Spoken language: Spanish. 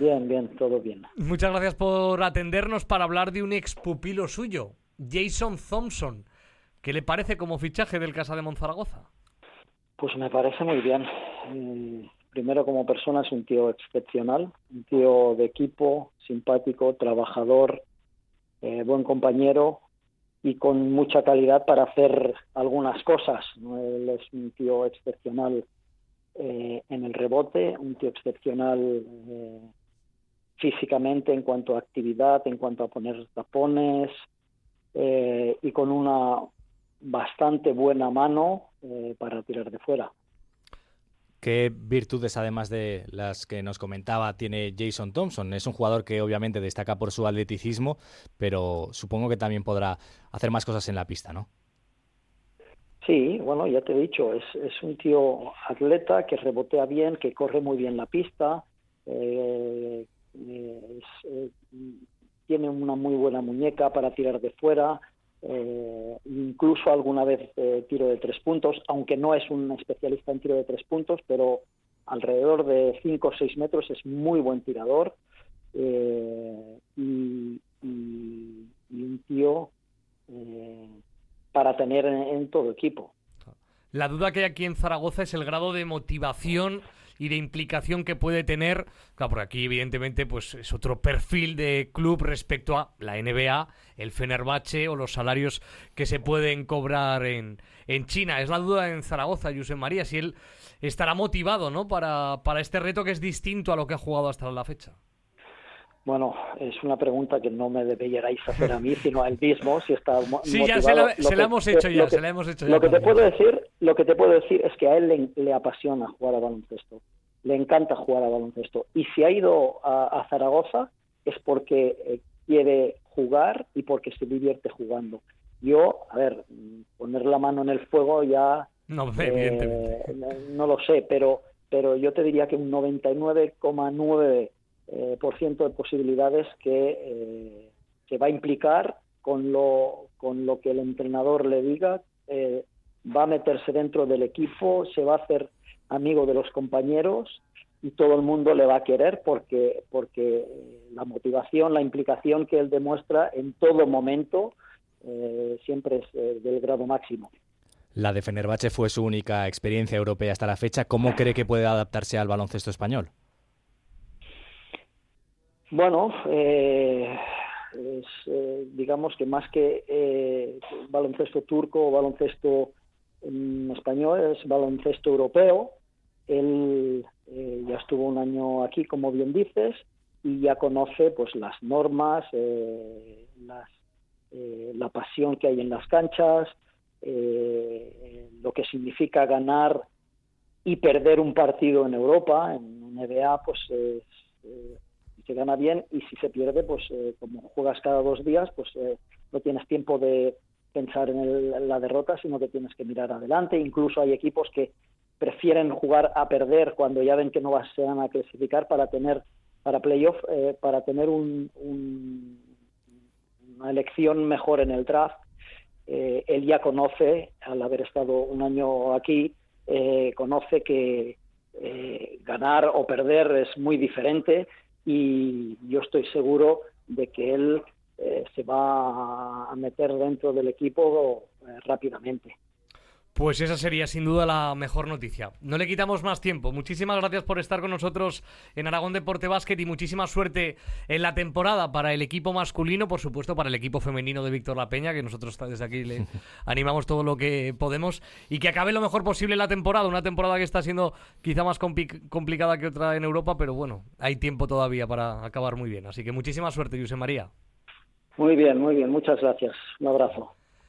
Bien, bien, todo bien. Muchas gracias por atendernos para hablar de un expupilo suyo, Jason Thompson. ¿Qué le parece como fichaje del Casa de Monzaragoza? Pues me parece muy bien. Primero, como persona, es un tío excepcional, un tío de equipo, simpático, trabajador, buen compañero y con mucha calidad para hacer algunas cosas. Él es un tío excepcional en el rebote, un tío excepcional físicamente en cuanto a actividad, en cuanto a poner tapones y con una bastante buena mano para tirar de fuera. ¿Qué virtudes, además de las que nos comentaba, tiene Jason Thompson? Es un jugador que obviamente destaca por su atleticismo, pero supongo que también podrá hacer más cosas en la pista, ¿no? Sí, bueno, ya te he dicho, es un tío atleta que rebotea bien, que corre muy bien la pista, tiene una muy buena muñeca para tirar de fuera, incluso alguna vez tiro de 3 puntos, aunque no es un especialista en tiro de 3 puntos, pero alrededor de 5 o 6 metros es muy buen tirador y un tío para tener en todo equipo. La duda que hay aquí en Zaragoza es el grado de motivación y de implicación que puede tener. Claro, por aquí evidentemente pues es otro perfil de club respecto a la NBA, el Fenerbahce o los salarios que se pueden cobrar en China. Es la duda en Zaragoza, Josep María, si él estará motivado, ¿no? para este reto que es distinto a lo que ha jugado hasta la fecha. Bueno, es una pregunta que no me deberíais hacer a mí, sino a él mismo, si está sí, motivado. Ya se la hemos hecho ya. Lo que te puedo decir es que a él le apasiona jugar a baloncesto, le encanta jugar a baloncesto, y si ha ido a Zaragoza es porque quiere jugar y porque se divierte jugando. Yo, a ver, poner la mano en el fuego ya no, evidentemente. No lo sé, pero yo te diría que un 99,9% de posibilidades que se va a implicar con lo que el entrenador le diga, va a meterse dentro del equipo, se va a hacer amigo de los compañeros y todo el mundo le va a querer porque la motivación, la implicación que él demuestra en todo momento siempre es del grado máximo. La de Fenerbahce fue su única experiencia europea hasta la fecha. ¿Cómo cree que puede adaptarse al baloncesto español? Bueno, digamos que más que baloncesto turco o baloncesto español, es baloncesto europeo. Él ya estuvo un año aquí, como bien dices, y ya conoce pues las normas, la pasión que hay en las canchas, lo que significa ganar y perder un partido en Europa. En NBA pues se gana bien, y si se pierde, pues como juegas cada 2 días, pues no tienes tiempo de pensar en la derrota, sino que tienes que mirar adelante. Incluso hay equipos que prefieren jugar a perder cuando ya ven que no se van a clasificar para playoff, para tener una elección mejor en el draft. Él ya conoce, al haber estado un año aquí, conoce que ganar o perder es muy diferente, y yo estoy seguro de que él se va a meter dentro del equipo rápidamente. Pues esa sería sin duda la mejor noticia. No le quitamos más tiempo. Muchísimas gracias por estar con nosotros en Aragón Deporte Básquet y muchísima suerte en la temporada para el equipo masculino, por supuesto para el equipo femenino de Víctor La Peña, que nosotros desde aquí le animamos todo lo que podemos, y que acabe lo mejor posible la temporada, una temporada que está siendo quizá más complicada que otra en Europa, pero bueno, hay tiempo todavía para acabar muy bien. Así que muchísima suerte, Josep María. Muy bien, muchas gracias. Un abrazo.